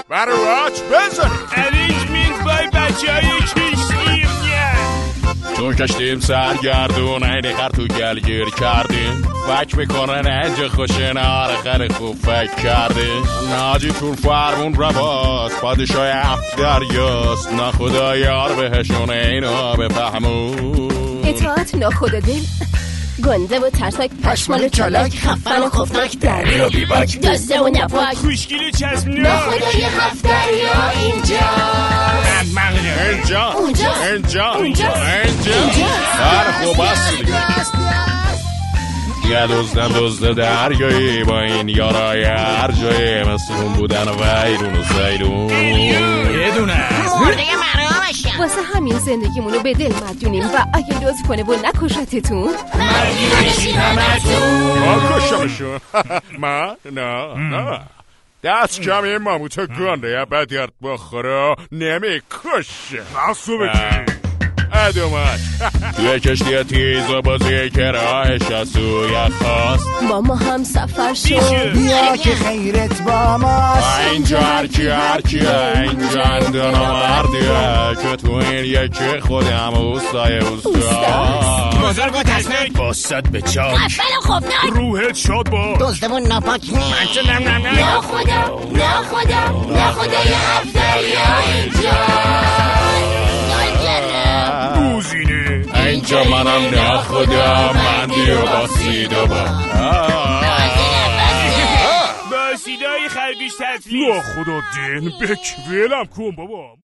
برای واچ بزن اریجمنت بای بچه های کشتیم. تو کشتیم سرگردون این خر تو گل گیر کردیم فکر میکنن اینجا خوشه نهار خر خوب فکر کردیم ناجی تون فرمون رواست پادشای هفت دریاست ناخدا یار بهشون اینا بفهمون اطاعت ناخدا دل گنده و ترسک پشمال و چالاک خفن و خفناک درمی و بیباک دزده و نپاک خوشگیل و چسبناک ناخدای هفت دریا اینجا اینجا خوب است یه دزده دریایی با این یارای هر جایی مثل اون بودن ویرون و زیرون یه دونه است مرده مرا باشم. واسه همین زندگیمونو به دل مدیونیم و اگه لطف کنه و نکشتتون مردی بشین همتون. ما کشمشون ما نه دست کم این ماموتا گنده یا بدیارد بخوره نمی کشه محصوبه چی؟ ادومت توی کشتی تیز و بازی که راهش از سوی خواست با ما هم سفر شد بیا که خیرت با ماست اینجا هرکیه اینجا اندانا مردیه که تو این یکی خودم اوستای اوستا بزرگ و تسنک باست به چاک خفن و خفناک روحت شاد با دزده و ناپاک نی منچه نم ناخدای هفت دریا اینجا بوزینه اینجا منم ناخدا مندی و باسید و با با سیدای خربیش تطلیف خدا دین بک ولم کن بابا